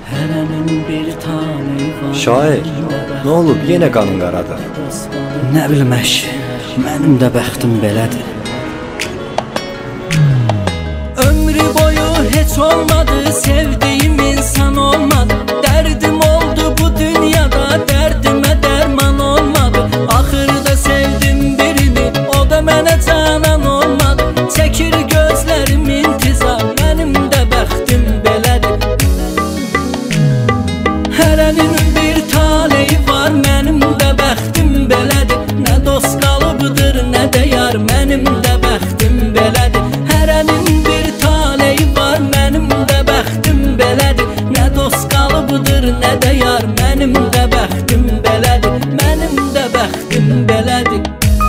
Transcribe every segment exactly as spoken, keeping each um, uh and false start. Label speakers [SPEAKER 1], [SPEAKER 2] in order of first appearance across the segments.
[SPEAKER 1] Şair, nə olub yenə qanın qaradır?
[SPEAKER 2] Nə bilim əşi, mənim də bəxtim belədir. Ömrü boyu heç olmadı, sevdiyim insan olmadı. Dərdim oldu bu dünyada, dərdimə dərman olmadı. Axırda sevdim birini, o da mənə canan olmadı. Çəkir gözlərim intizar, mənim də bəxtim belədir. Hərənin bir taleyi var, mənim də bəxtim belədir. Nə dost qalıbıdır, nə də yar, mənim də bəxtim belədir. Hərənin bir taleyi var, mənim də bəxtim belədir. Nə dost qalıbıdır, nə də yar, mənim də bəxtim belədir. Mənim də bəxtim belədir.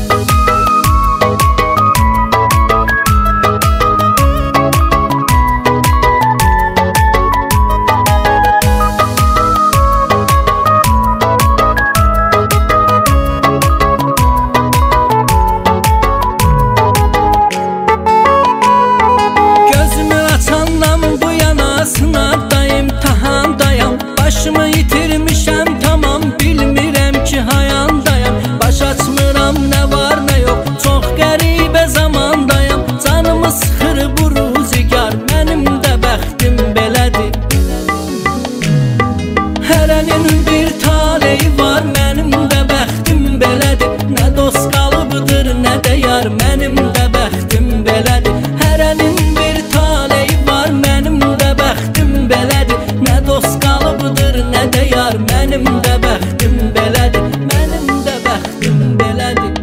[SPEAKER 2] Sınavdayım, imtahandayım. Başımı itirmişəm, tamam bilmirəm ki hayandayım. Baş açmıram, nə var nə yox, çox qəribə zamandayım. Canımı sıxır bu ruzigar, mənim də bəxtim belədir. Hərənin bir taleyi var, mənim də bəxtim belədir. Nə dost qalıbıdır, nə də yar, mənim də bəxtim belədir. Hərənin bir taleyi var, mənim də bəxtim belədir. Nə dost qalıbıdır, nə də yar, mənim də bəxtim belədir. Mənim də bəxtim belədir.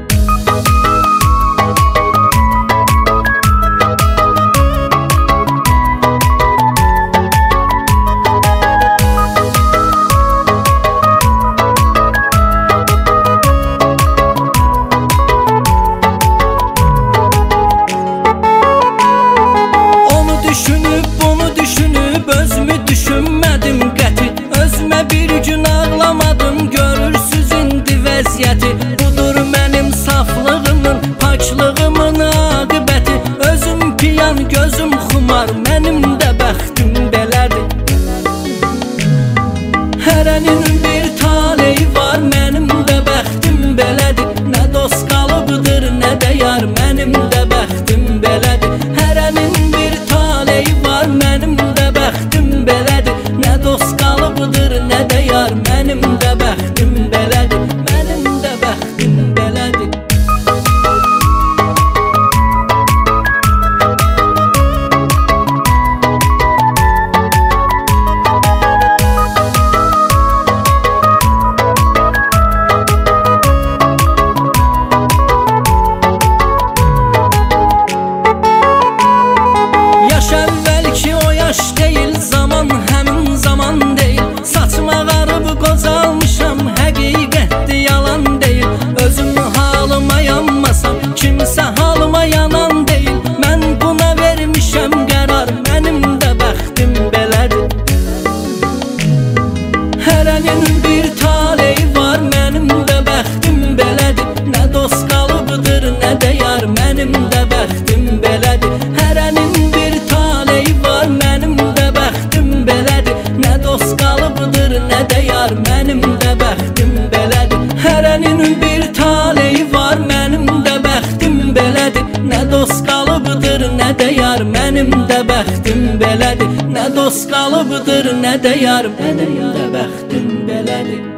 [SPEAKER 2] Düşünüb, bunu düşünüb, özümü düşünmədim qəti. Özümə bir gün ağlamadım, görürsüz indi vəziyyəti. Budur mənim saflığımın, paklığımın aqibəti. Özüm piyan, gözüm xumar, mənim də bəxtim belədir. Hərənin bir taleyi var, mənim də bəxtim belədir. Nə dost qalıbıdır, nə də yar, mənim də bəxtim belədir. Hərənin bir taleyi var, mənim də bəxtim belədir. Nə dost qalıbıdır, nə də yar, mənim də bəxtim belədir. Mənim də bəxtim belədir. Yaş əvvəlki o yaş deyil, zaman həmin zaman deyil. Saçım ağarıb qocalmışam, həqiqətdir yalan deyil. Özüm halıma yanmasam, kimsə halıma yanan deyil. Mən buna vermişəm qərar, mənim də bəxtim belədir. Hərənin bir taleyi var, mənim də bəxtim belədir. Nə dost qalıbıdır, nə də yar, mənim də bəxtim belədir. Hərənin bir taleyi var, mənim də bəxtim belədir. Nə dost qalıbıdır, nə də yar, mənim də bəxtim belədir. Hərənin bir taleyi var, mənim də bəxtim belədir. Nə dost qalıbıdır, nə də yar, mənim də bəxtim belədir. Nə dost qalıbıdır, nə də yar, mənim də bəxtim belədir.